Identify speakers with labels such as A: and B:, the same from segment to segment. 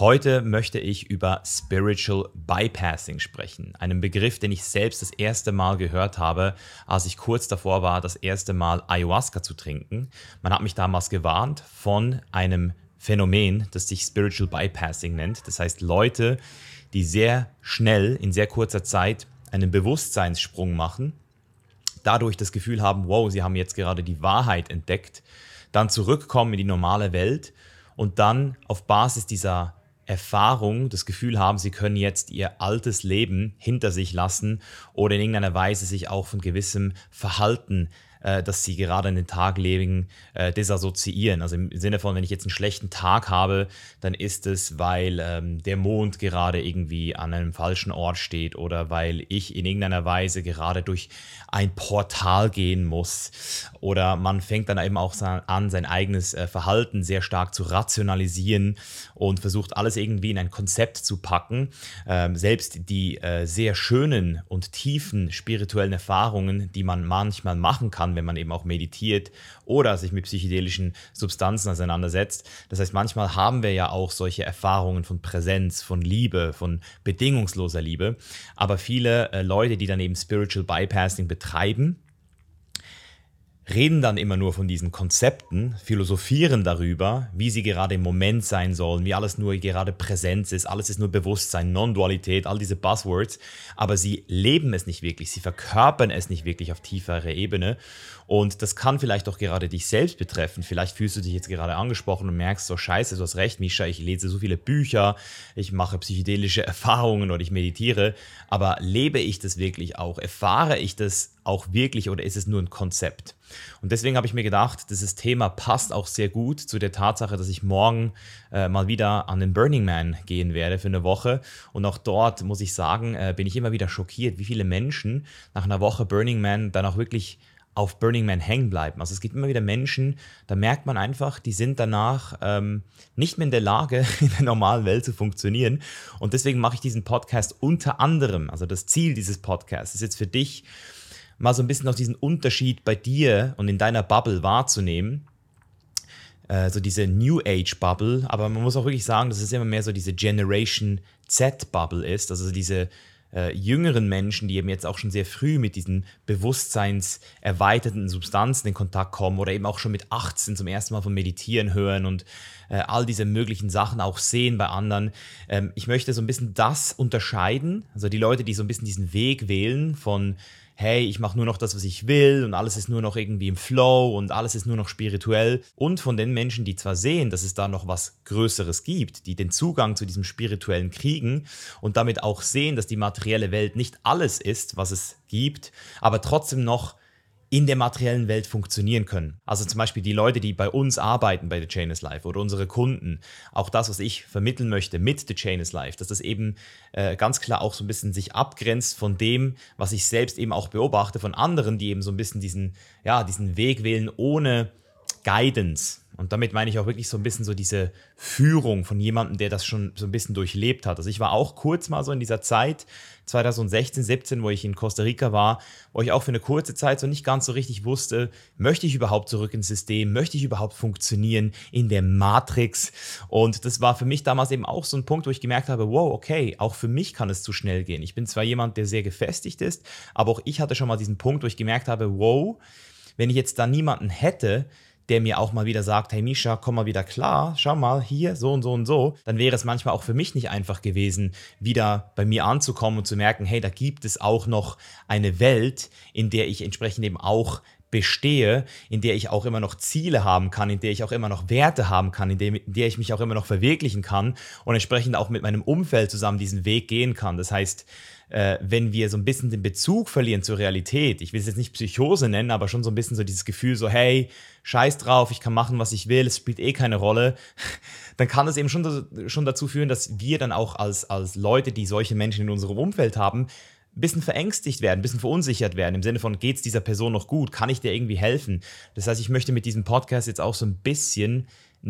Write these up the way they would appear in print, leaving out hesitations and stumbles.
A: Heute möchte ich über Spiritual Bypassing sprechen, einen Begriff, den ich selbst das erste Mal gehört habe, als ich kurz davor war, das erste Mal Ayahuasca zu trinken. Man hat mich damals gewarnt von einem Phänomen, das sich Spiritual Bypassing nennt. Das heißt, Leute, die sehr schnell, in sehr kurzer Zeit einen Bewusstseinssprung machen, dadurch das Gefühl haben, wow, sie haben jetzt gerade die Wahrheit entdeckt, dann zurückkommen in die normale Welt und dann auf Basis dieser Erfahrung das Gefühl haben, sie können jetzt ihr altes Leben hinter sich lassen oder in irgendeiner Weise sich auch von gewissem Verhalten, das sie gerade an den Tag legen, desassoziieren. Also im Sinne von, wenn ich jetzt einen schlechten Tag habe, dann ist es, weil der Mond gerade irgendwie an einem falschen Ort steht oder weil ich in irgendeiner Weise gerade durch ein Portal gehen muss. Oder man fängt dann eben auch an, sein eigenes Verhalten sehr stark zu rationalisieren und versucht alles irgendwie in ein Konzept zu packen. Selbst die sehr schönen und tiefen spirituellen Erfahrungen, die man manchmal machen kann, wenn man eben auch meditiert oder sich mit psychedelischen Substanzen auseinandersetzt. Das heißt, manchmal haben wir ja auch solche Erfahrungen von Präsenz, von Liebe, von bedingungsloser Liebe. Aber viele Leute, die dann eben Spiritual Bypassing betreiben, reden dann immer nur von diesen Konzepten, philosophieren darüber, wie sie gerade im Moment sein sollen, wie alles nur gerade Präsenz ist, alles ist nur Bewusstsein, Non-Dualität, all diese Buzzwords, aber sie leben es nicht wirklich, sie verkörpern es nicht wirklich auf tieferer Ebene und das kann vielleicht auch gerade dich selbst betreffen. Vielleicht fühlst du dich jetzt gerade angesprochen und merkst so, scheiße, du hast recht, Mischa, ich lese so viele Bücher, ich mache psychedelische Erfahrungen oder ich meditiere, aber lebe ich das wirklich auch? Erfahre ich das auch wirklich oder ist es nur ein Konzept? Und deswegen habe ich mir gedacht, dieses Thema passt auch sehr gut zu der Tatsache, dass ich morgen mal wieder an den Burning Man gehen werde für eine Woche. Und auch dort, muss ich sagen, bin ich immer wieder schockiert, wie viele Menschen nach einer Woche Burning Man dann auch wirklich auf Burning Man hängen bleiben. Also es gibt immer wieder Menschen, da merkt man einfach, die sind danach nicht mehr in der Lage, in der normalen Welt zu funktionieren. Und deswegen mache ich diesen Podcast unter anderem, also das Ziel dieses Podcasts ist jetzt für dich, mal so ein bisschen auch diesen Unterschied bei dir und in deiner Bubble wahrzunehmen. So diese New Age Bubble, aber man muss auch wirklich sagen, dass es immer mehr so diese Generation Z Bubble ist, also diese jüngeren Menschen, die eben jetzt auch schon sehr früh mit diesen bewusstseinserweiterten Substanzen in Kontakt kommen oder eben auch schon mit 18 zum ersten Mal von Meditieren hören und all diese möglichen Sachen auch sehen bei anderen. Ich möchte so ein bisschen das unterscheiden, also die Leute, die so ein bisschen diesen Weg wählen von hey, ich mache nur noch das, was ich will und alles ist nur noch irgendwie im Flow und alles ist nur noch spirituell. Und von den Menschen, die zwar sehen, dass es da noch was Größeres gibt, die den Zugang zu diesem Spirituellen kriegen und damit auch sehen, dass die materielle Welt nicht alles ist, was es gibt, aber trotzdem noch in der materiellen Welt funktionieren können. Also zum Beispiel die Leute, die bei uns arbeiten bei The Chain is Life oder unsere Kunden, auch das, was ich vermitteln möchte mit The Chain is Life, dass das eben ganz klar auch so ein bisschen sich abgrenzt von dem, was ich selbst eben auch beobachte von anderen, die eben so ein bisschen diesen Weg wählen ohne Guidance. Und damit meine ich auch wirklich so ein bisschen so diese Führung von jemandem, der das schon so ein bisschen durchlebt hat. Also ich war auch kurz mal so in dieser Zeit, 2016, 17, wo ich in Costa Rica war, wo ich auch für eine kurze Zeit so nicht ganz so richtig wusste, möchte ich überhaupt zurück ins System, möchte ich überhaupt funktionieren in der Matrix? Und das war für mich damals eben auch so ein Punkt, wo ich gemerkt habe, wow, okay, auch für mich kann es zu schnell gehen. Ich bin zwar jemand, der sehr gefestigt ist, aber auch ich hatte schon mal diesen Punkt, wo ich gemerkt habe, wow, wenn ich jetzt da niemanden hätte, der mir auch mal wieder sagt, hey Mischa, komm mal wieder klar, schau mal, hier, so und so und so, dann wäre es manchmal auch für mich nicht einfach gewesen, wieder bei mir anzukommen und zu merken, hey, da gibt es auch noch eine Welt, in der ich entsprechend eben auch bestehe, in der ich auch immer noch Ziele haben kann, in der ich auch immer noch Werte haben kann, in der ich mich auch immer noch verwirklichen kann und entsprechend auch mit meinem Umfeld zusammen diesen Weg gehen kann. Das heißt, wenn wir so ein bisschen den Bezug verlieren zur Realität, ich will es jetzt nicht Psychose nennen, aber schon so ein bisschen so dieses Gefühl so, hey, scheiß drauf, ich kann machen, was ich will, es spielt eh keine Rolle, dann kann das eben schon dazu führen, dass wir dann auch als Leute, die solche Menschen in unserem Umfeld haben, ein bisschen verängstigt werden, ein bisschen verunsichert werden, im Sinne von, geht es dieser Person noch gut, kann ich dir irgendwie helfen? Das heißt, ich möchte mit diesem Podcast jetzt auch so ein bisschen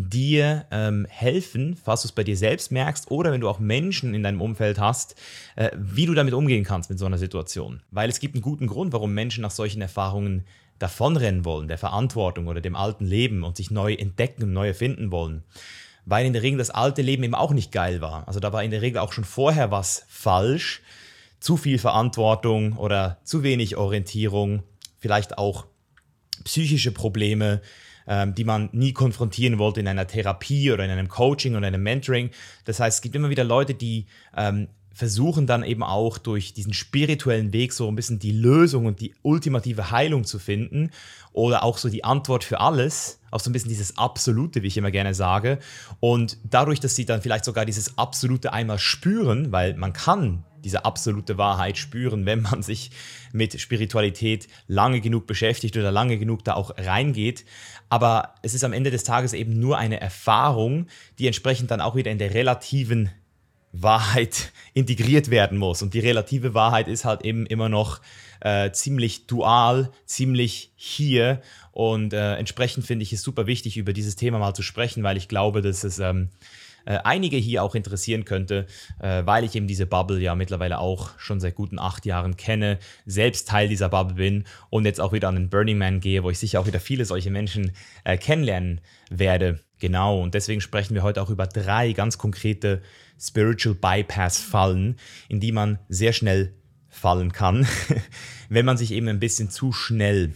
A: dir helfen, falls du es bei dir selbst merkst oder wenn du auch Menschen in deinem Umfeld hast, wie du damit umgehen kannst mit so einer Situation. Weil es gibt einen guten Grund, warum Menschen nach solchen Erfahrungen davonrennen wollen, der Verantwortung oder dem alten Leben und sich neu entdecken und neu erfinden wollen. weil in der Regel das alte Leben eben auch nicht geil war. Also da war in der Regel auch schon vorher was falsch. Zu viel Verantwortung oder zu wenig Orientierung, vielleicht auch psychische Probleme, die man nie konfrontieren wollte in einer Therapie oder in einem Coaching oder einem Mentoring. Das heißt, es gibt immer wieder Leute, die versuchen dann eben auch durch diesen spirituellen Weg so ein bisschen die Lösung und die ultimative Heilung zu finden oder auch so die Antwort für alles, auch so ein bisschen dieses Absolute, wie ich immer gerne sage. Und dadurch, dass sie dann vielleicht sogar dieses Absolute einmal spüren, weil man kann diese absolute Wahrheit spüren, wenn man sich mit Spiritualität lange genug beschäftigt oder lange genug da auch reingeht. Aber es ist am Ende des Tages eben nur eine Erfahrung, die entsprechend dann auch wieder in der relativen Wahrheit integriert werden muss. Und die relative Wahrheit ist halt eben immer noch ziemlich dual, ziemlich hier. Und entsprechend finde ich es super wichtig, über dieses Thema mal zu sprechen, weil ich glaube, dass es einige hier auch interessieren könnte, weil ich eben diese Bubble ja mittlerweile auch schon seit guten 8 Jahren kenne, selbst Teil dieser Bubble bin und jetzt auch wieder an den Burning Man gehe, wo ich sicher auch wieder viele solche Menschen kennenlernen werde. Genau, und deswegen sprechen wir heute auch über 3 ganz konkrete Spiritual Bypass-Fallen, in die man sehr schnell fallen kann, wenn man sich eben ein bisschen zu schnell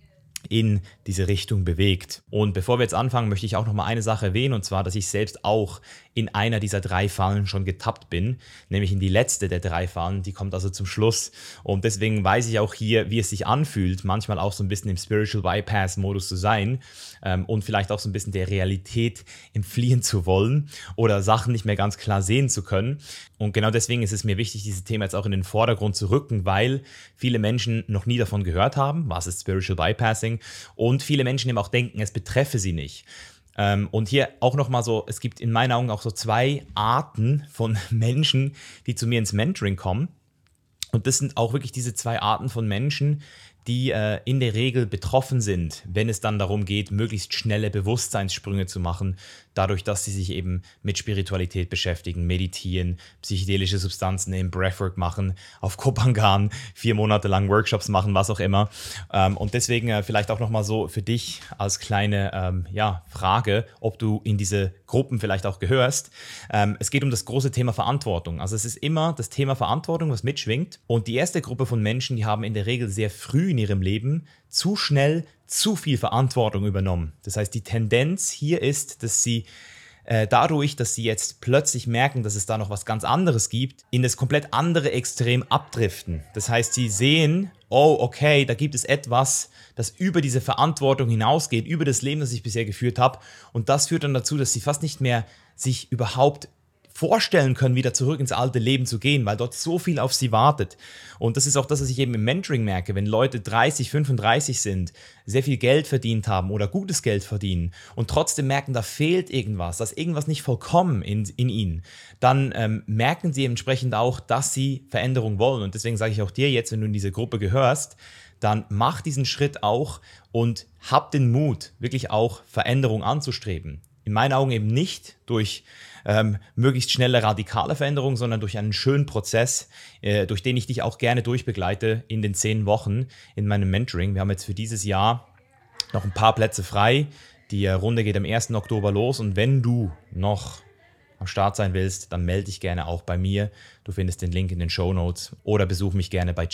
A: in diese Richtung bewegt. Und bevor wir jetzt anfangen, möchte ich auch noch mal eine Sache erwähnen, und zwar, dass ich selbst auch in einer dieser 3 Fallen schon getappt bin, nämlich in die letzte der 3 Fallen, die kommt also zum Schluss. Und deswegen weiß ich auch hier, wie es sich anfühlt, manchmal auch so ein bisschen im Spiritual Bypass-Modus zu sein und vielleicht auch so ein bisschen der Realität entfliehen zu wollen oder Sachen nicht mehr ganz klar sehen zu können. Und genau deswegen ist es mir wichtig, dieses Thema jetzt auch in den Vordergrund zu rücken, weil viele Menschen noch nie davon gehört haben, was ist Spiritual Bypassing, und viele Menschen eben auch denken, es betreffe sie nicht. Und hier auch nochmal so, es gibt in meinen Augen auch so 2 Arten von Menschen, die zu mir ins Mentoring kommen. Und das sind auch wirklich diese 2 Arten von Menschen, die in der Regel betroffen sind, wenn es dann darum geht, möglichst schnelle Bewusstseinssprünge zu machen, dadurch, dass sie sich eben mit Spiritualität beschäftigen, meditieren, psychedelische Substanzen im Breathwork machen, auf Kopangan 4 Monate lang Workshops machen, was auch immer. Und deswegen vielleicht auch nochmal so für dich als kleine Frage, ob du in diese Gruppen vielleicht auch gehörst. Es geht um das große Thema Verantwortung. Also es ist immer das Thema Verantwortung, was mitschwingt. Und die erste Gruppe von Menschen, die haben in der Regel sehr früh in ihrem Leben zu schnell zu viel Verantwortung übernommen. Das heißt, die Tendenz hier ist, dass sie dadurch, dass sie jetzt plötzlich merken, dass es da noch was ganz anderes gibt, in das komplett andere Extrem abdriften. Das heißt, sie sehen, oh, okay, da gibt es etwas, das über diese Verantwortung hinausgeht, über das Leben, das ich bisher geführt habe. Und das führt dann dazu, dass sie fast nicht mehr sich überhaupt vorstellen können, wieder zurück ins alte Leben zu gehen, weil dort so viel auf sie wartet. Und das ist auch das, was ich eben im Mentoring merke, wenn Leute 30, 35 sind, sehr viel Geld verdient haben oder gutes Geld verdienen und trotzdem merken, da fehlt irgendwas, da ist irgendwas nicht vollkommen in ihnen, dann merken sie entsprechend auch, dass sie Veränderung wollen. Und deswegen sage ich auch dir jetzt, wenn du in diese Gruppe gehörst, dann mach diesen Schritt auch und hab den Mut, wirklich auch Veränderung anzustreben. In meinen Augen eben nicht durch möglichst schnelle, radikale Veränderung, sondern durch einen schönen Prozess, durch den ich dich auch gerne durchbegleite in den 10 Wochen in meinem Mentoring. Wir haben jetzt für dieses Jahr noch ein paar Plätze frei. Die Runde geht am 1. Oktober los und wenn du noch am Start sein willst, dann melde dich gerne auch bei mir. Du findest den Link in den Shownotes oder besuch mich gerne bei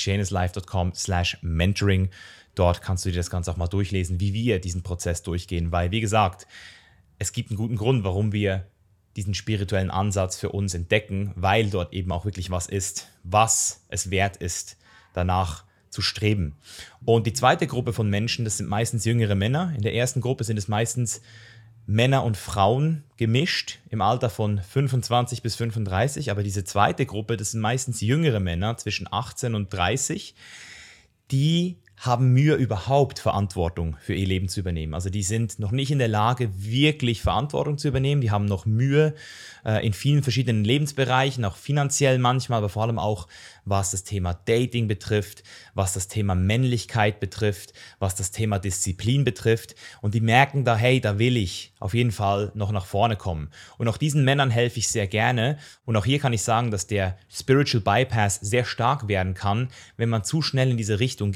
A: chanislife.com/mentoring. Dort kannst du dir das Ganze auch mal durchlesen, wie wir diesen Prozess durchgehen, weil, wie gesagt, es gibt einen guten Grund, warum wir diesen spirituellen Ansatz für uns entdecken, weil dort eben auch wirklich was ist, was es wert ist, danach zu streben. Und die zweite Gruppe von Menschen, das sind meistens jüngere Männer. In der ersten Gruppe sind es meistens Männer und Frauen gemischt im Alter von 25 bis 35. Aber diese zweite Gruppe, das sind meistens jüngere Männer zwischen 18 und 30, die haben Mühe, überhaupt Verantwortung für ihr Leben zu übernehmen. Also die sind noch nicht in der Lage, wirklich Verantwortung zu übernehmen. Die haben noch Mühe in vielen verschiedenen Lebensbereichen, auch finanziell manchmal, aber vor allem auch, was das Thema Dating betrifft, was das Thema Männlichkeit betrifft, was das Thema Disziplin betrifft. Und die merken da, hey, da will ich auf jeden Fall noch nach vorne kommen. Und auch diesen Männern helfe ich sehr gerne. Und auch hier kann ich sagen, dass der Spiritual Bypass sehr stark werden kann, wenn man zu schnell in diese Richtung geht.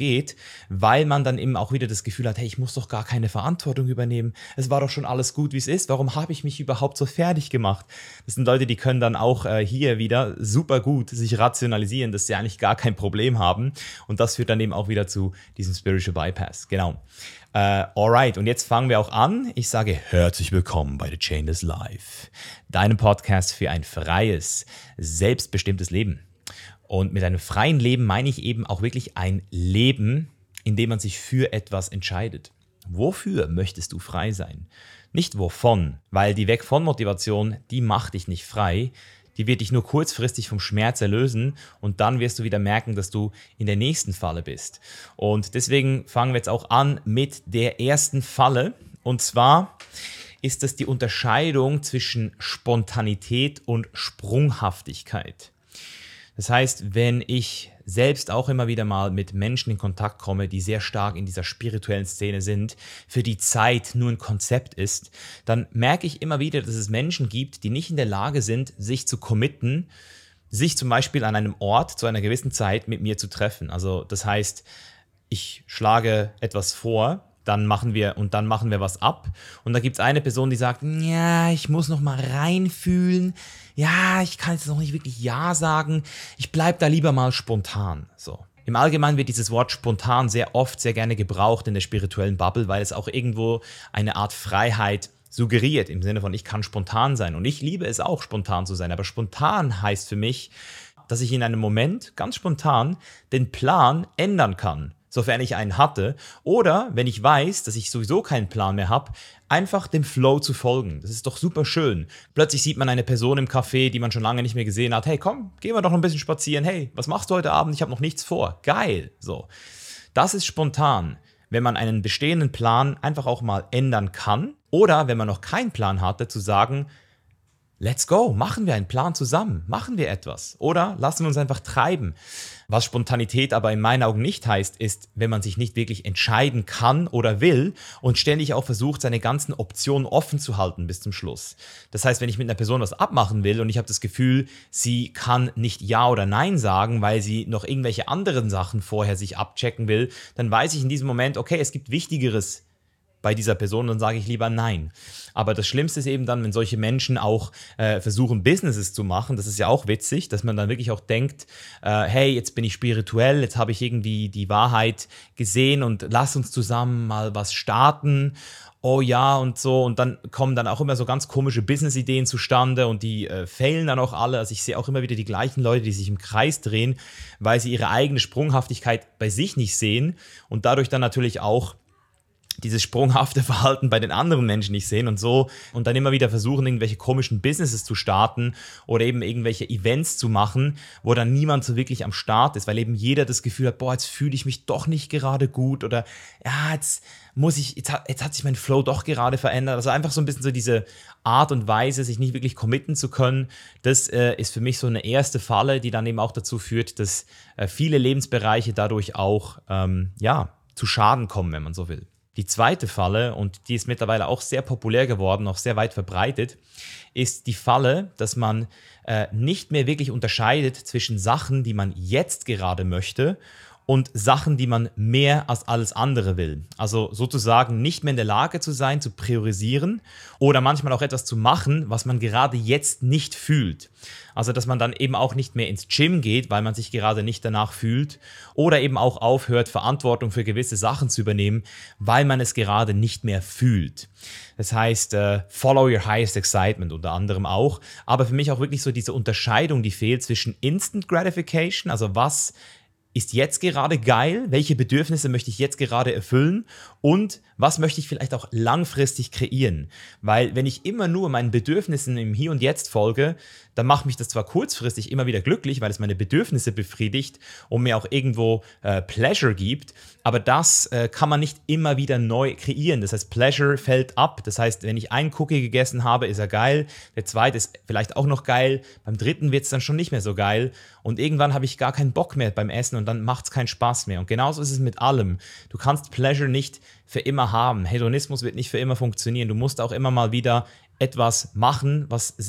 A: weil man dann eben auch wieder das Gefühl hat, hey, ich muss doch gar keine Verantwortung übernehmen. Es war doch schon alles gut, wie es ist. Warum habe ich mich überhaupt so fertig gemacht? Das sind Leute, die können dann auch hier wieder super gut sich rationalisieren, dass sie eigentlich gar kein Problem haben. Und das führt dann eben auch wieder zu diesem Spiritual Bypass. Genau. Alright, und jetzt fangen wir auch an. Ich sage herzlich willkommen bei The Chainless Life, deinem Podcast für ein freies, selbstbestimmtes Leben. Und mit einem freien Leben meine ich eben auch wirklich ein Leben, in dem man sich für etwas entscheidet. Wofür möchtest du frei sein? Nicht wovon, weil die Weg-von-Motivation, die macht dich nicht frei. Die wird dich nur kurzfristig vom Schmerz erlösen und dann wirst du wieder merken, dass du in der nächsten Falle bist. Und deswegen fangen wir jetzt auch an mit der ersten Falle. Und zwar ist das die Unterscheidung zwischen Spontanität und Sprunghaftigkeit. Das heißt, wenn ich selbst auch immer wieder mal mit Menschen in Kontakt komme, die sehr stark in dieser spirituellen Szene sind, für die Zeit nur ein Konzept ist, dann merke ich immer wieder, dass es Menschen gibt, die nicht in der Lage sind, sich zu committen, sich zum Beispiel an einem Ort zu einer gewissen Zeit mit mir zu treffen. Also das heißt, ich schlage etwas vor, dann machen wir was ab. Und da gibt es eine Person, die sagt, ja, ich muss noch mal reinfühlen. Ja, ich kann jetzt noch nicht wirklich Ja sagen. Ich bleibe da lieber mal spontan. So. Im Allgemeinen wird dieses Wort spontan sehr oft, sehr gerne gebraucht in der spirituellen Bubble, weil es auch irgendwo eine Art Freiheit suggeriert, im Sinne von, ich kann spontan sein. Und ich liebe es auch, spontan zu sein. Aber spontan heißt für mich, dass ich in einem Moment ganz spontan den Plan ändern kann, sofern ich einen hatte, oder wenn ich weiß, dass ich sowieso keinen Plan mehr habe, einfach dem Flow zu folgen. Das ist doch super schön. Plötzlich sieht man eine Person im Café, die man schon lange nicht mehr gesehen hat. Hey, komm, gehen wir doch ein bisschen spazieren. Hey, was machst du heute Abend? Ich habe noch nichts vor. Geil. So. Das ist spontan, wenn man einen bestehenden Plan einfach auch mal ändern kann, oder wenn man noch keinen Plan hatte, zu sagen, let's go, machen wir einen Plan zusammen, machen wir etwas oder lassen wir uns einfach treiben. Was Spontanität aber in meinen Augen nicht heißt, ist, wenn man sich nicht wirklich entscheiden kann oder will und ständig auch versucht, seine ganzen Optionen offen zu halten bis zum Schluss. Das heißt, wenn ich mit einer Person was abmachen will und ich habe das Gefühl, sie kann nicht Ja oder Nein sagen, weil sie noch irgendwelche anderen Sachen vorher sich abchecken will, dann weiß ich in diesem Moment, okay, es gibt Wichtigeres bei dieser Person, dann sage ich lieber nein. Aber das Schlimmste ist eben dann, wenn solche Menschen auch versuchen, Businesses zu machen. Das ist ja auch witzig, dass man dann wirklich auch denkt, hey, jetzt bin ich spirituell, jetzt habe ich irgendwie die Wahrheit gesehen und lass uns zusammen mal was starten. Oh ja und so. Und dann kommen dann auch immer so ganz komische Business-Ideen zustande und die failen dann auch alle. Also ich sehe auch immer wieder die gleichen Leute, die sich im Kreis drehen, weil sie ihre eigene Sprunghaftigkeit bei sich nicht sehen und dadurch dann natürlich auch dieses sprunghafte Verhalten bei den anderen Menschen nicht sehen und so und dann immer wieder versuchen, irgendwelche komischen Businesses zu starten oder eben irgendwelche Events zu machen, wo dann niemand so wirklich am Start ist, weil eben jeder das Gefühl hat, boah, jetzt fühle ich mich doch nicht gerade gut oder ja, jetzt hat sich mein Flow doch gerade verändert. Also einfach so ein bisschen so diese Art und Weise, sich nicht wirklich committen zu können, das ist für mich so eine erste Falle, die dann eben auch dazu führt, dass viele Lebensbereiche dadurch auch zu Schaden kommen, wenn man so will. Die zweite Falle, und die ist mittlerweile auch sehr populär geworden, auch sehr weit verbreitet, ist die Falle, dass man nicht mehr wirklich unterscheidet zwischen Sachen, die man jetzt gerade möchte und Sachen, die man mehr als alles andere will. Also sozusagen nicht mehr in der Lage zu sein, zu priorisieren oder manchmal auch etwas zu machen, was man gerade jetzt nicht fühlt. Also dass man dann eben auch nicht mehr ins Gym geht, weil man sich gerade nicht danach fühlt oder eben auch aufhört, Verantwortung für gewisse Sachen zu übernehmen, weil man es gerade nicht mehr fühlt. Das heißt, follow your highest excitement unter anderem auch, aber für mich auch wirklich so diese Unterscheidung, die fehlt zwischen Instant Gratification, also was ist jetzt gerade geil, welche Bedürfnisse möchte ich jetzt gerade erfüllen und was möchte ich vielleicht auch langfristig kreieren. Weil wenn ich immer nur meinen Bedürfnissen im Hier und Jetzt folge, dann macht mich das zwar kurzfristig immer wieder glücklich, weil es meine Bedürfnisse befriedigt und mir auch irgendwo Pleasure gibt, aber das kann man nicht immer wieder neu kreieren. Das heißt, Pleasure fällt ab. Das heißt, wenn ich einen Cookie gegessen habe, ist er geil, der zweite ist vielleicht auch noch geil, beim dritten wird es dann schon nicht mehr so geil und irgendwann habe ich gar keinen Bock mehr beim Essen und dann macht es keinen Spaß mehr. Und genauso ist es mit allem. Du kannst Pleasure nicht für immer haben. Hedonismus wird nicht für immer funktionieren. Du musst auch immer mal wieder etwas machen, was sich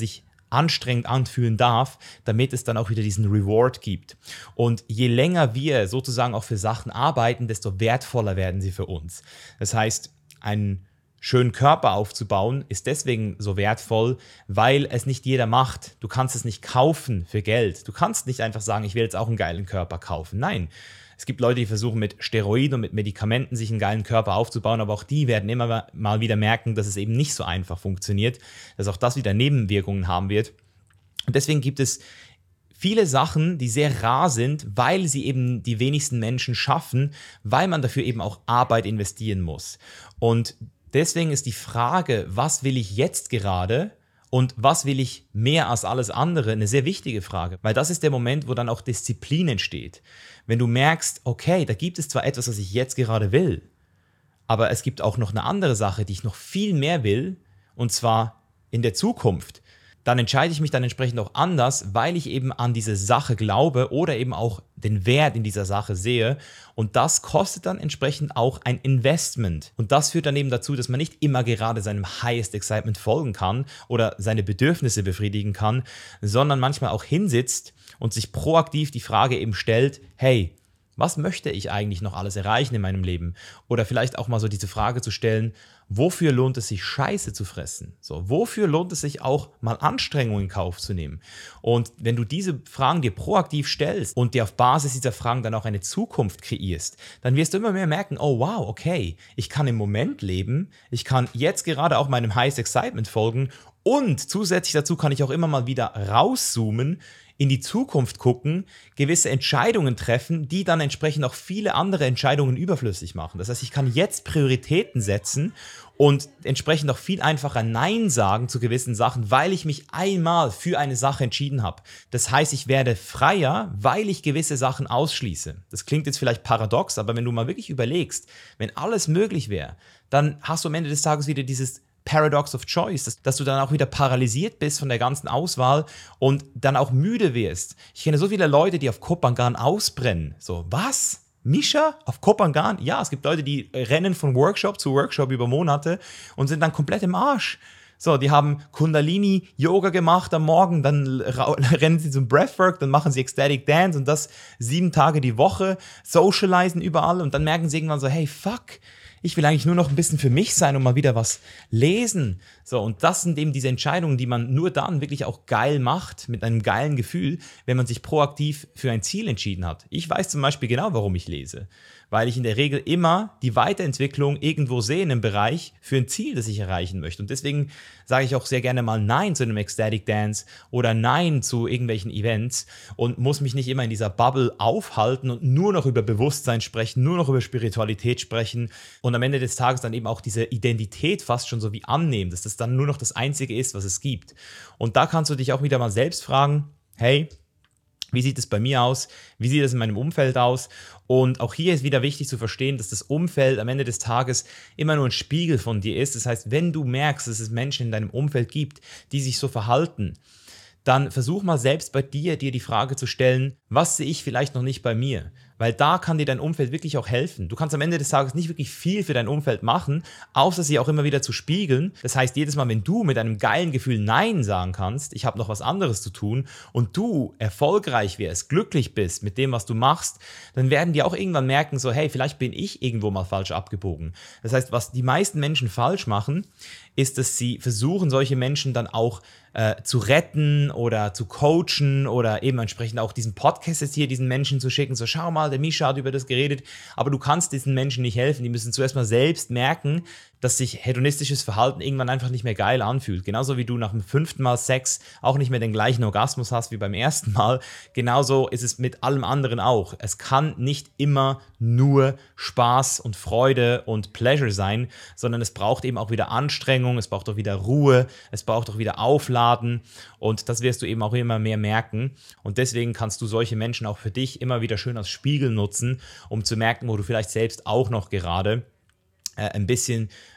A: anstrengend anfühlen darf, damit es dann auch wieder diesen Reward gibt. Und je länger wir sozusagen auch für Sachen arbeiten, desto wertvoller werden sie für uns. Das heißt, einen schönen Körper aufzubauen ist deswegen so wertvoll, weil es nicht jeder macht. Du kannst es nicht kaufen für Geld. Du kannst nicht einfach sagen, ich will jetzt auch einen geilen Körper kaufen. Nein. Es gibt Leute, die versuchen mit Steroiden und mit Medikamenten sich einen geilen Körper aufzubauen, aber auch die werden immer mal wieder merken, dass es eben nicht so einfach funktioniert, dass auch das wieder Nebenwirkungen haben wird. Und deswegen gibt es viele Sachen, die sehr rar sind, weil sie eben die wenigsten Menschen schaffen, weil man dafür eben auch Arbeit investieren muss. Und deswegen ist die Frage, was will ich jetzt gerade und was will ich mehr als alles andere, eine sehr wichtige Frage, weil das ist der Moment, wo dann auch Disziplin entsteht. Wenn du merkst, okay, da gibt es zwar etwas, was ich jetzt gerade will, aber es gibt auch noch eine andere Sache, die ich noch viel mehr will, und zwar in der Zukunft, dann entscheide ich mich dann entsprechend auch anders, weil ich eben an diese Sache glaube oder eben auch den Wert in dieser Sache sehe. Und das kostet dann entsprechend auch ein Investment. Und das führt dann eben dazu, dass man nicht immer gerade seinem Highest Excitement folgen kann oder seine Bedürfnisse befriedigen kann, sondern manchmal auch hinsitzt und sich proaktiv die Frage eben stellt, hey, was möchte ich eigentlich noch alles erreichen in meinem Leben? Oder vielleicht auch mal so diese Frage zu stellen, wofür lohnt es sich, Scheiße zu fressen? So, wofür lohnt es sich auch, mal Anstrengungen in Kauf zu nehmen? Und wenn du diese Fragen dir proaktiv stellst und dir auf Basis dieser Fragen dann auch eine Zukunft kreierst, dann wirst du immer mehr merken, oh wow, okay, ich kann im Moment leben, ich kann jetzt gerade auch meinem Highest Excitement folgen und zusätzlich dazu kann ich auch immer mal wieder rauszoomen, in die Zukunft gucken, gewisse Entscheidungen treffen, die dann entsprechend auch viele andere Entscheidungen überflüssig machen. Das heißt, ich kann jetzt Prioritäten setzen und entsprechend auch viel einfacher Nein sagen zu gewissen Sachen, weil ich mich einmal für eine Sache entschieden habe. Das heißt, ich werde freier, weil ich gewisse Sachen ausschließe. Das klingt jetzt vielleicht paradox, aber wenn du mal wirklich überlegst, wenn alles möglich wäre, dann hast du am Ende des Tages wieder dieses Paradox of Choice, dass du dann auch wieder paralysiert bist von der ganzen Auswahl und dann auch müde wirst. Ich kenne so viele Leute, die auf Koh Phangan ausbrennen. So, was? Mischa? Auf Koh Phangan? Ja, es gibt Leute, die rennen von Workshop zu Workshop über Monate und sind dann komplett im Arsch. So, die haben Kundalini-Yoga gemacht am Morgen, dann rennen sie zum Breathwork, dann machen sie Ecstatic Dance und das 7 Tage die Woche, socialisen überall und dann merken sie irgendwann so, hey, fuck, ich will eigentlich nur noch ein bisschen für mich sein und mal wieder was lesen. So, und das sind eben diese Entscheidungen, die man nur dann wirklich auch geil macht, mit einem geilen Gefühl, wenn man sich proaktiv für ein Ziel entschieden hat. Ich weiß zum Beispiel genau, warum ich lese. Weil ich in der Regel immer die Weiterentwicklung irgendwo sehe in einem Bereich für ein Ziel, das ich erreichen möchte. Und deswegen sage ich auch sehr gerne mal Nein zu einem Ecstatic Dance oder Nein zu irgendwelchen Events und muss mich nicht immer in dieser Bubble aufhalten und nur noch über Bewusstsein sprechen, nur noch über Spiritualität sprechen und am Ende des Tages dann eben auch diese Identität fast schon so wie annehmen, dass das dann nur noch das Einzige ist, was es gibt. Und da kannst du dich auch wieder mal selbst fragen, hey, wie sieht es bei mir aus? Wie sieht es in meinem Umfeld aus? Und auch hier ist wieder wichtig zu verstehen, dass das Umfeld am Ende des Tages immer nur ein Spiegel von dir ist. Das heißt, wenn du merkst, dass es Menschen in deinem Umfeld gibt, die sich so verhalten, dann versuch mal selbst bei dir die Frage zu stellen, was sehe ich vielleicht noch nicht bei mir? Weil da kann dir dein Umfeld wirklich auch helfen. Du kannst am Ende des Tages nicht wirklich viel für dein Umfeld machen, außer sie auch immer wieder zu spiegeln. Das heißt, jedes Mal, wenn du mit einem geilen Gefühl Nein sagen kannst, ich habe noch was anderes zu tun und du erfolgreich wirst, glücklich bist mit dem, was du machst, dann werden die auch irgendwann merken, so hey, vielleicht bin ich irgendwo mal falsch abgebogen. Das heißt, was die meisten Menschen falsch machen, ist, dass sie versuchen, solche Menschen dann auch zu retten oder zu coachen oder eben entsprechend auch diesen Podcast jetzt hier diesen Menschen zu schicken, so schau mal, der Mischa hat über das geredet, aber du kannst diesen Menschen nicht helfen, die müssen zuerst mal selbst merken, dass sich hedonistisches Verhalten irgendwann einfach nicht mehr geil anfühlt. Genauso wie du nach dem 5. Mal Sex auch nicht mehr den gleichen Orgasmus hast wie beim ersten Mal, genauso ist es mit allem anderen auch. Es kann nicht immer nur Spaß und Freude und Pleasure sein, sondern es braucht eben auch wieder Anstrengung, es braucht auch wieder Ruhe, es braucht auch wieder Aufladen und das wirst du eben auch immer mehr merken und deswegen kannst du solche Menschen auch für dich immer wieder schön als Spiegel nutzen, um zu merken, wo du vielleicht selbst auch noch gerade ein bisschen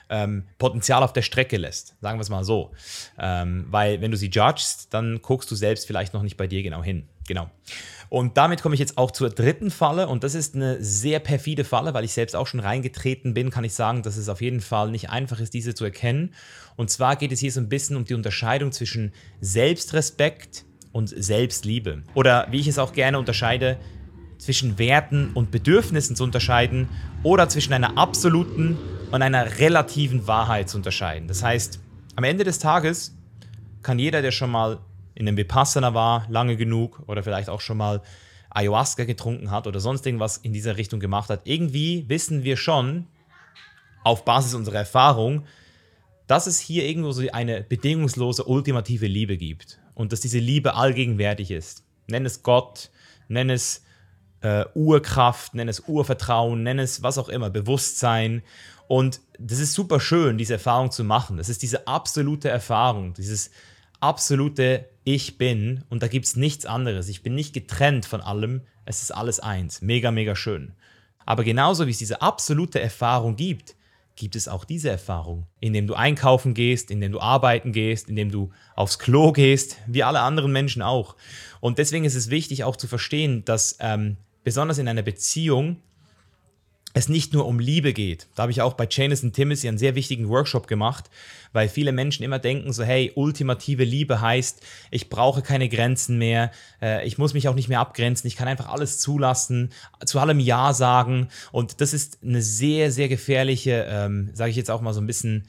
A: Potenzial auf der Strecke lässt. Sagen wir es mal so. Weil wenn du sie judgst, dann guckst du selbst vielleicht noch nicht bei dir genau hin. Genau. Und damit komme ich jetzt auch zur dritten Falle und das ist eine sehr perfide Falle, weil ich selbst auch schon reingetreten bin, kann ich sagen, dass es auf jeden Fall nicht einfach ist, diese zu erkennen. Und zwar geht es hier so ein bisschen um die Unterscheidung zwischen Selbstrespekt und Selbstliebe. Oder wie ich es auch gerne unterscheide, zwischen Werten und Bedürfnissen zu unterscheiden oder zwischen einer absoluten und einer relativen Wahrheit zu unterscheiden. Das heißt, am Ende des Tages kann jeder, der schon mal in einem Vipassana war, lange genug oder vielleicht auch schon mal Ayahuasca getrunken hat oder sonst irgendwas in dieser Richtung gemacht hat, irgendwie wissen wir schon auf Basis unserer Erfahrung, dass es hier irgendwo so eine bedingungslose, ultimative Liebe gibt und dass diese Liebe allgegenwärtig ist. Nenn es Gott, nenn es Urkraft, nenn es Urvertrauen, nenn es was auch immer, Bewusstsein. Und das ist super schön, diese Erfahrung zu machen. Das ist diese absolute Erfahrung, dieses absolute Ich bin und da gibt es nichts anderes. Ich bin nicht getrennt von allem, es ist alles eins. Mega, mega schön. Aber genauso wie es diese absolute Erfahrung gibt, gibt es auch diese Erfahrung, indem du einkaufen gehst, indem du arbeiten gehst, indem du aufs Klo gehst, wie alle anderen Menschen auch. Und deswegen ist es wichtig auch zu verstehen, dass besonders in einer Beziehung es nicht nur um Liebe geht. Da habe ich auch bei Janus und Timothy einen sehr wichtigen Workshop gemacht, weil viele Menschen immer denken so, hey, ultimative Liebe heißt, ich brauche keine Grenzen mehr, ich muss mich auch nicht mehr abgrenzen, ich kann einfach alles zulassen, zu allem Ja sagen und das ist eine sehr, sehr gefährliche, sage ich jetzt auch mal so ein bisschen,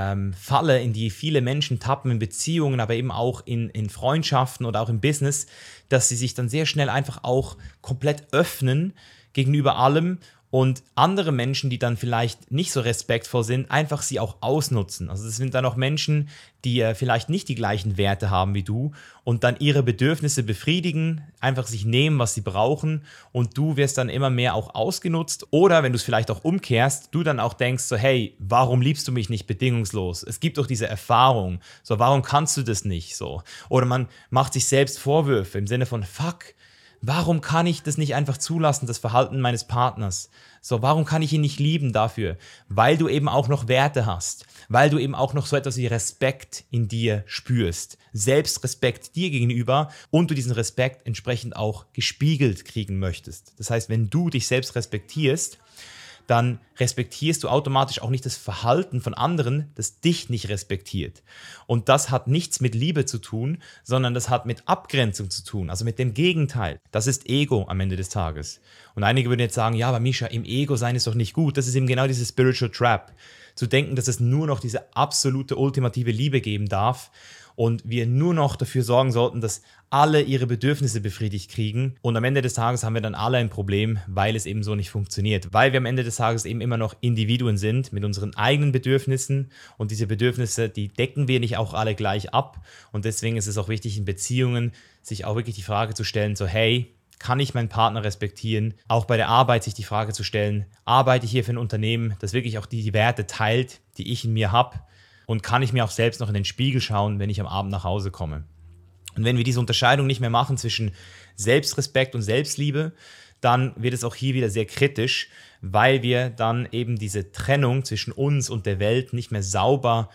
A: Falle, in die viele Menschen tappen in Beziehungen, aber eben auch in Freundschaften oder auch im Business, dass sie sich dann sehr schnell einfach auch komplett öffnen gegenüber allem und andere Menschen, die dann vielleicht nicht so respektvoll sind, einfach sie auch ausnutzen. Also das sind dann auch Menschen, die vielleicht nicht die gleichen Werte haben wie du und dann ihre Bedürfnisse befriedigen, einfach sich nehmen, was sie brauchen und du wirst dann immer mehr auch ausgenutzt. Oder wenn du es vielleicht auch umkehrst, du dann auch denkst so, hey, warum liebst du mich nicht bedingungslos? Es gibt doch diese Erfahrung, so warum kannst du das nicht so? Oder man macht sich selbst Vorwürfe im Sinne von, fuck, warum kann ich das nicht einfach zulassen, das Verhalten meines Partners? So, warum kann ich ihn nicht lieben dafür? Weil du eben auch noch Werte hast. Weil du eben auch noch so etwas wie Respekt in dir spürst. Selbstrespekt dir gegenüber und du diesen Respekt entsprechend auch gespiegelt kriegen möchtest. Das heißt, wenn du dich selbst respektierst, dann respektierst du automatisch auch nicht das Verhalten von anderen, das dich nicht respektiert. Und das hat nichts mit Liebe zu tun, sondern das hat mit Abgrenzung zu tun, also mit dem Gegenteil. Das ist Ego am Ende des Tages. Und einige würden jetzt sagen, ja, aber Misha, im Ego sein ist doch nicht gut. Das ist eben genau dieses Spiritual Trap. Zu denken, dass es nur noch diese absolute, ultimative Liebe geben darf und wir nur noch dafür sorgen sollten, dass alle ihre Bedürfnisse befriedigt kriegen. Und am Ende des Tages haben wir dann alle ein Problem, weil es eben so nicht funktioniert. Weil wir am Ende des Tages eben immer noch Individuen sind mit unseren eigenen Bedürfnissen. Und diese Bedürfnisse, die decken wir nicht auch alle gleich ab. Und deswegen ist es auch wichtig, in Beziehungen sich auch wirklich die Frage zu stellen, so hey, kann ich meinen Partner respektieren? Auch bei der Arbeit sich die Frage zu stellen, arbeite ich hier für ein Unternehmen, das wirklich auch die Werte teilt, die ich in mir habe? Und kann ich mir auch selbst noch in den Spiegel schauen, wenn ich am Abend nach Hause komme? Und wenn wir diese Unterscheidung nicht mehr machen zwischen Selbstrespekt und Selbstliebe, dann wird es auch hier wieder sehr kritisch, weil wir dann eben diese Trennung zwischen uns und der Welt nicht mehr sauber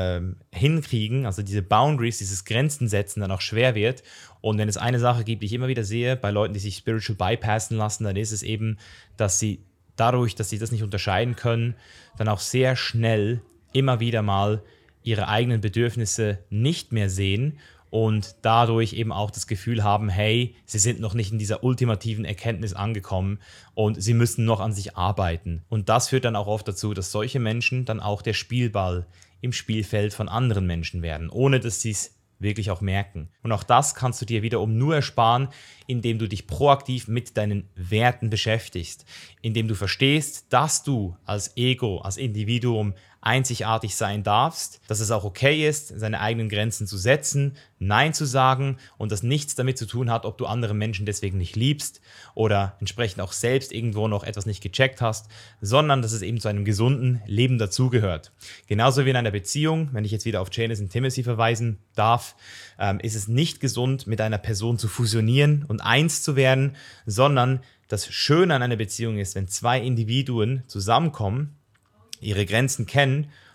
A: hinkriegen, also diese Boundaries, dieses Grenzen setzen dann auch schwer wird. Und wenn es eine Sache gibt, die ich immer wieder sehe bei Leuten, die sich spiritual bypassen lassen, dann ist es eben, dass sie dadurch, dass sie das nicht unterscheiden können, dann auch sehr schnell immer wieder mal ihre eigenen Bedürfnisse nicht mehr sehen und dadurch eben auch das Gefühl haben, hey, sie sind noch nicht in dieser ultimativen Erkenntnis angekommen und sie müssen noch an sich arbeiten. Und das führt dann auch oft dazu, dass solche Menschen dann auch der Spielball im Spielfeld von anderen Menschen werden, ohne dass sie es wirklich auch merken. Und auch das kannst du dir wiederum nur ersparen, indem du dich proaktiv mit deinen Werten beschäftigst, indem du verstehst, dass du als Ego, als Individuum einzigartig sein darfst, dass es auch okay ist, seine eigenen Grenzen zu setzen, Nein zu sagen und das nichts damit zu tun hat, ob du andere Menschen deswegen nicht liebst oder entsprechend auch selbst irgendwo noch etwas nicht gecheckt hast, sondern dass es eben zu einem gesunden Leben dazugehört. Genauso wie in einer Beziehung, wenn ich jetzt wieder auf Janus und Timothy verweisen darf, ist es nicht gesund, mit einer Person zu fusionieren und eins zu werden, sondern das Schöne an einer Beziehung ist, wenn zwei Individuen zusammenkommen, ihre Grenzen kennen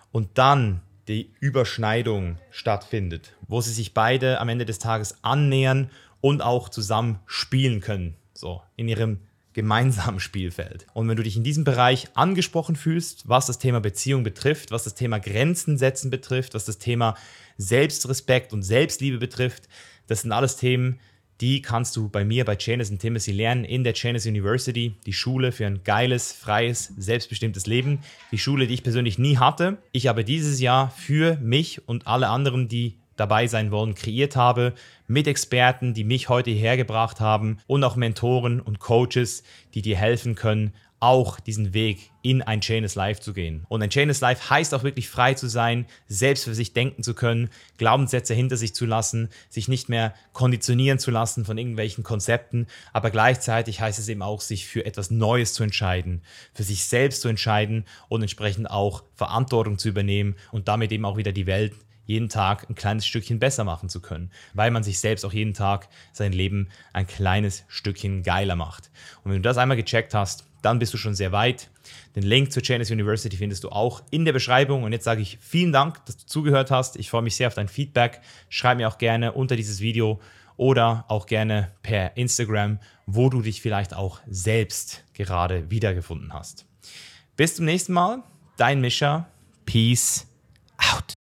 A: und dann die Überschneidung stattfindet, wo sie sich beide am Ende des Tages annähern und auch zusammen spielen können, so in ihrem gemeinsamen Spielfeld. Und wenn du dich in diesem Bereich angesprochen fühlst, was das Thema Beziehung betrifft, was das Thema Grenzen setzen betrifft, was das Thema Selbstrespekt und Selbstliebe betrifft, das sind alles Themen, die kannst du bei mir bei Chayness Intimacy lernen in der Chayness University, die Schule für ein geiles, freies, selbstbestimmtes Leben. Die Schule, die ich persönlich nie hatte. Ich aber dieses Jahr für mich und alle anderen, die dabei sein wollen, kreiert habe, mit Experten, die mich heute hierher gebracht haben und auch Mentoren und Coaches, die dir helfen können, auch diesen Weg in ein Chayness Life zu gehen. Und ein Chayness Life heißt auch wirklich frei zu sein, selbst für sich denken zu können, Glaubenssätze hinter sich zu lassen, sich nicht mehr konditionieren zu lassen von irgendwelchen Konzepten, aber gleichzeitig heißt es eben auch, sich für etwas Neues zu entscheiden, für sich selbst zu entscheiden und entsprechend auch Verantwortung zu übernehmen und damit eben auch wieder die Welt jeden Tag ein kleines Stückchen besser machen zu können, weil man sich selbst auch jeden Tag sein Leben ein kleines Stückchen geiler macht. Und wenn du das einmal gecheckt hast, dann bist du schon sehr weit. Den Link zur Chayness University findest du auch in der Beschreibung. Und jetzt sage ich vielen Dank, dass du zugehört hast. Ich freue mich sehr auf dein Feedback. Schreib mir auch gerne unter dieses Video oder auch gerne per Instagram, wo du dich vielleicht auch selbst gerade wiedergefunden hast. Bis zum nächsten Mal. Dein Mischa. Peace out.